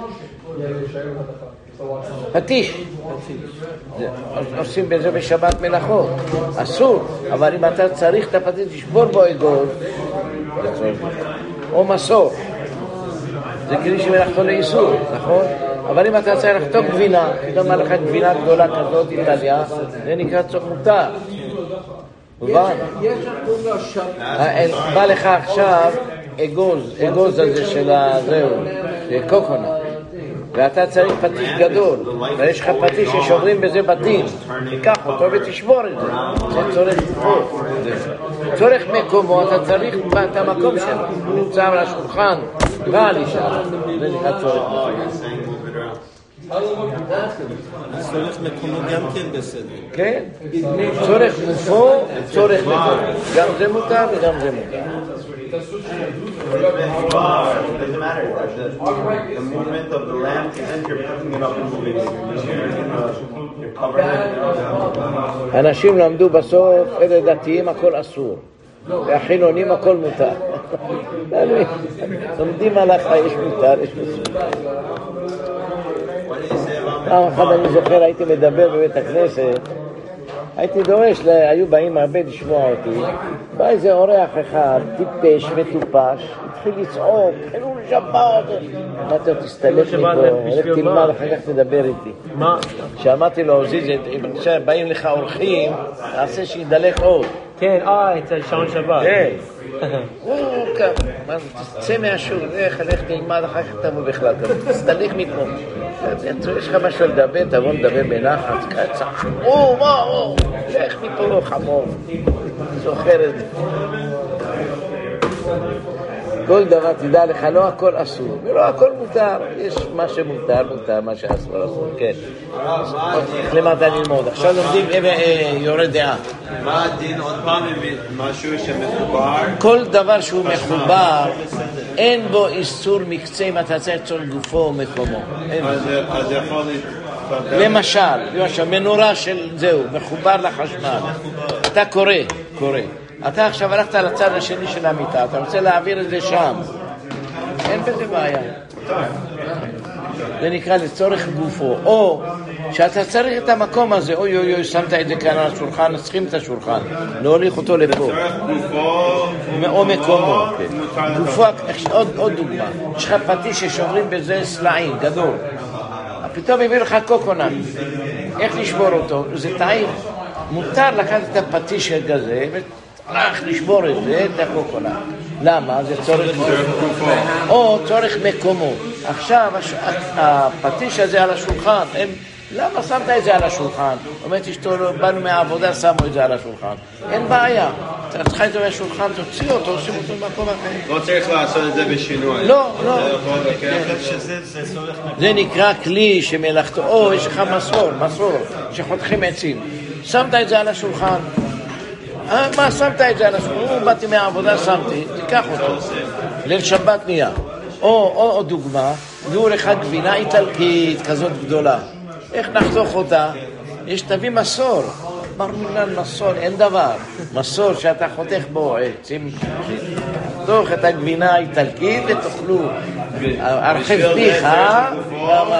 פטיש. עושים בזה בשבת מלאכות. אסור. אבל אם אתה צריך את הפטיש, תשבור בו אגוז. או מסור. זה כלי שמלאכתו לאיסור, נכון? אבל אם אתה צריך לחתוך גבינה, פתאום מה לך גבינה גדולה כזאת, איטליה, זה נקרא צוק מותר. בא לך עכשיו אגוז הזה של זהו, קוקונה. ואתה צריך פטיש גדול, ויש לך פטיש ששוברים בזה בתים, תיקח אותו ותשבור את זה. זה צורך גופו. צורך מקומו, אתה צריך את המקום שלו, נמצא על השולחן, ועל אישה. זה נקרא צורך גופו. צורך מקומו גם כן בסדר. כן, צורך גופו, צורך מקומו. גם זה מותר וגם זה מותר. It doesn't matter. The movement of the lamp isn't you're picking it up and moving it. You're covering it. אנשים למדו בסוף, אלה דתיים הכל אסור. והחילונים הכל מותר. לומדים הלכה, יש מותר, יש אסור. פעם אחת אני זוכר, הייתי מדבר בבית הכנסת, הייתי דורש, היו באים הרבה לשמוע אותי, בא איזה אורח אחד, טיפש מטופש, התחיל לצעוק, חילול שבת, אמרתי לו, תסתלק מפה, הולך תלמד, אחר כך תדבר איתי. שאמרתי לו, זיז, אם באים לך אורחים, תעשה שידלק עוד. כן, אצל שעון שבת. כן. תצא מהשור, לך תלמד, אחר כך תבוא בכלל, תסתלק מפה. יש לך משהו לדבר, תבוא לדבר בנחת, קצח, לך מפה חמור, זוכר את זה. כל דבר תדע לך, לא הכל אסור, ולא הכל מותר, יש מה שמותר, מותר, מה שאסור, אסור, כן. איך למדת ללמוד? עכשיו לומדים יורד דעה. מה הדין עוד פעם משהו שמחובר? כל דבר שהוא מחובר, אין בו איסור מקצה אם אתה צריך צור גופו או מקומו. אז יכול למשל, מנורה של זהו, מחובר לחשמל. אתה קורא. אתה עכשיו הלכת לצד השני של המיטה, אתה רוצה להעביר את זה שם. אין בזה בעיה. זה נקרא לצורך גופו. או שאתה צריך את המקום הזה, אוי, שמת את זה כאן על השולחן, נסכים את השולחן, לא הוליך אותו לפה. לצורך גופו או מקומו. גופו, עוד דוגמה. יש לך פטיש ששוברים בזה סלעים, גדול. פתאום הביא לך קוקונה. איך לשבור אותו? זה טעים. מותר לקחת את הפטיש הזה לשבור את זה, תחוק עולה. למה? זה צורך גופו. או צורך מקומו. עכשיו, הפטיש הזה על השולחן, למה שמת את זה על השולחן? אומרת אשתו, באנו מהעבודה, שמו את זה על השולחן. אין בעיה. צריכה את זה מהשולחן, תוציא אותו, עושים אותו במקום אחר. לא צריך לעשות את זה בשינוי. לא. זה נקרא כלי שמלאכתו, או יש לך מסור, שחותכים עצים. שמת את זה על השולחן. מה שמת את זה על השולחן? באתי מהעבודה, שמתי, תיקח אותו. ליל שבת נהיה. או דוגמה, דור אחד גבינה איטלקית כזאת גדולה. איך נחתוך אותה? יש תביא מסור. מרמינן מסור, אין דבר. מסור שאתה חותך בו עצים. תוך את הגבינה האיטלקית ותאכלו. הרחב פיך, אבל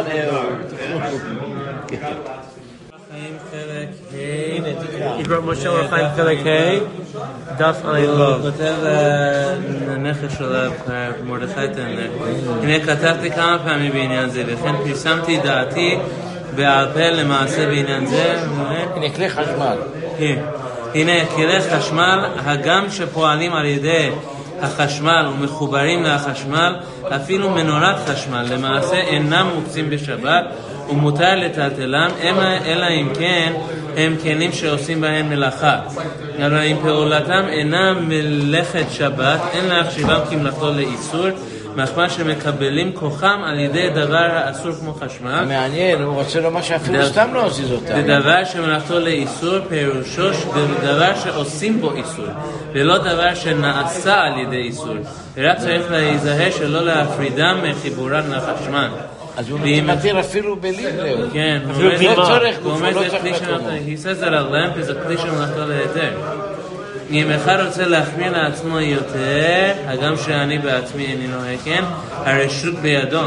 יגרום משה אור החיים חלק ה' דף עין ו'. הוא כותב לנכד שלו, מרדכי טנר. הנה כתבתי כמה פעמים בעניין זה, וכן פרסמתי דעתי בעל פה למעשה בעניין זה. הנה כלי חשמל. הנה כלי חשמל, הגם שפועלים על ידי החשמל ומחוברים לחשמל, אפילו מנורת חשמל למעשה אינם מוקצים בשבת ומותר לטלטלם, אלא אם כן הם כלים שעושים בהם מלאכה. אבל אם פעולתם אינם מלאכת שבת, אין להחשיבם כמלאכתו לאיסור, מחמה שמקבלים כוחם על ידי דבר האסור כמו חשמל. מעניין, הוא רוצה לומר שאפילו סתם לא עושים אותם. בדבר שמלאכתו לאיסור פירושו בדבר שעושים בו איסור, ולא דבר שנעשה על ידי איסור. רק צריך להיזהר שלא להפרידם מחיבורן לחשמל. אז הוא מתיר אפילו בליבלר. כן, לא צורך גופו, לא צריך מקומו. He says that a lamp is a כלי שמלאכתו להיתר. אם אחד רוצה להחמיר לעצמו יותר, הגם שאני בעצמי איני נוהג, כן, הרשות בידו.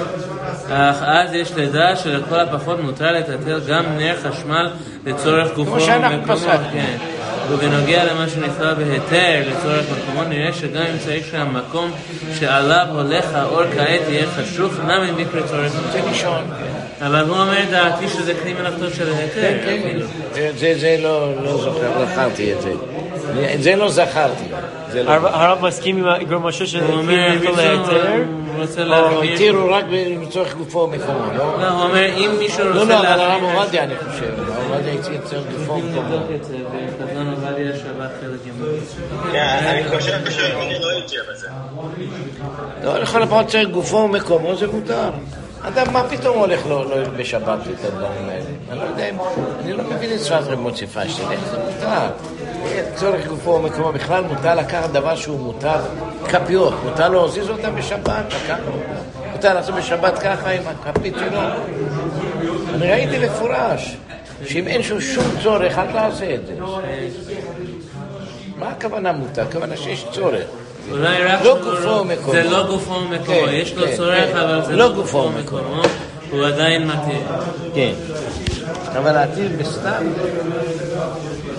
אך אז יש לדעת שלכל הפחות מותר לטלטל גם נר חשמל לצורך גופו ומקומו. כן. ובנוגע למה שנכלל בהיתר לצורך מקומו, נראה שגם אם צריך שהמקום שעליו הולך האור כעת יהיה חשוך, נמי מקרה צורך מקומו. אבל הוא אומר דעתי שזה כלי מלאכתו של ההיתר. זה לא זוכר, זכרתי את זה. את זה לא זכרתי. הרב מסכים עם יגרום משה שזה כלי מלאכתו להיתר? או התירו רק לצורך גופו ומקומו, לא? לא, הוא אומר אם מישהו רוצה לא, אבל הרב עובדיה אני חושב. הרב עובדיה הציע לצורך גופו ומקומו. וכזון עובדיה שבת חלק ימות. אני חושב שאני לא הציע בזה. לא, לכל הפחות צריך גופו ומקומו, זה מותר. אדם, מה פתאום הולך לו בשבת את הדברים האלה? אני לא יודע, אני לא מבין את שפת רב מוצא פשטיין, איך זה מותר? צורך גופו ומקומו, בכלל מותר לקחת דבר שהוא מותר, כפיות, מותר להוזיז אותם בשבת, מותר לעשות בשבת ככה עם הכפית שלו. אני ראיתי לפורש, שאם אין שום צורך, אל תעשה את זה. מה הכוונה מותר? הכוונה שיש צורך. לא גופו ומקומו. זה לא גופו ומקומו, יש לו צורך, אבל זה לא גופו ומקומו, הוא עדיין מתיר. כן. אבל להתיר בסתם